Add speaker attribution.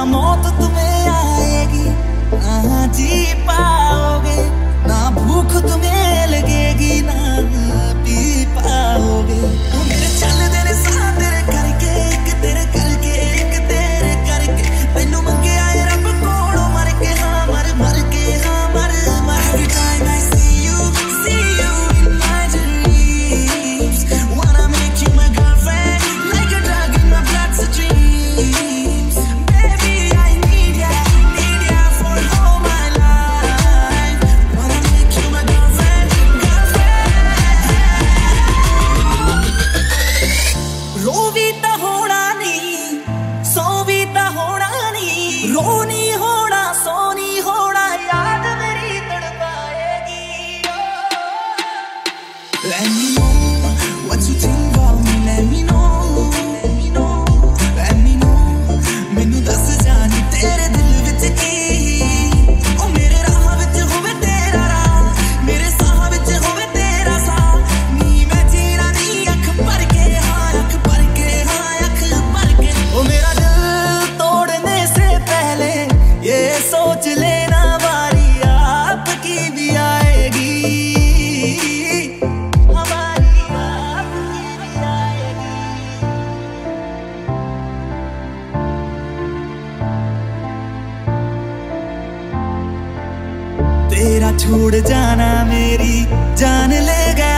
Speaker 1: मौत तुम्हें आएगी, ना जी पाओगे, ना भूख तुम्हें लगेगी, ना पी पाओगे। मेरे चल तेरे साथ तेरे करके, एक तेरे करके, एक तेरे करके, तेनू मंगे आए रब कोलों मर के, हाँ मर मर के, हाँ मर मर। Every time I see you in my dreams, wanna make you my girlfriend, like a drug in my bloodstreams. Baby, I need ya for all my life. Wanna make you my girlfriend, girlfriend. रो भी ता होना नहीं, सो भी ता होना नहीं, रो नहीं होना, सो नहीं होना, याद मेरी तड़पाएगी। Let me know what you think about me, let me know, let me know, let me know। मैनू दस जानी तेरे दिल विच की, ओ मेरे राह विच होवे तेरा राह, मेरे साह विच होवे तेरा साह, नी मैं जीना नी अख भर के, हाँ अख भर के, हाँ अख भर के। ओ मेरा दिल तोड़ने से पहले ये सोच लेना, बारी आपकी भी आएगी, हमारी आपकी भी आएगी। तेरा छोड़ जाना मेरी जान ले गया,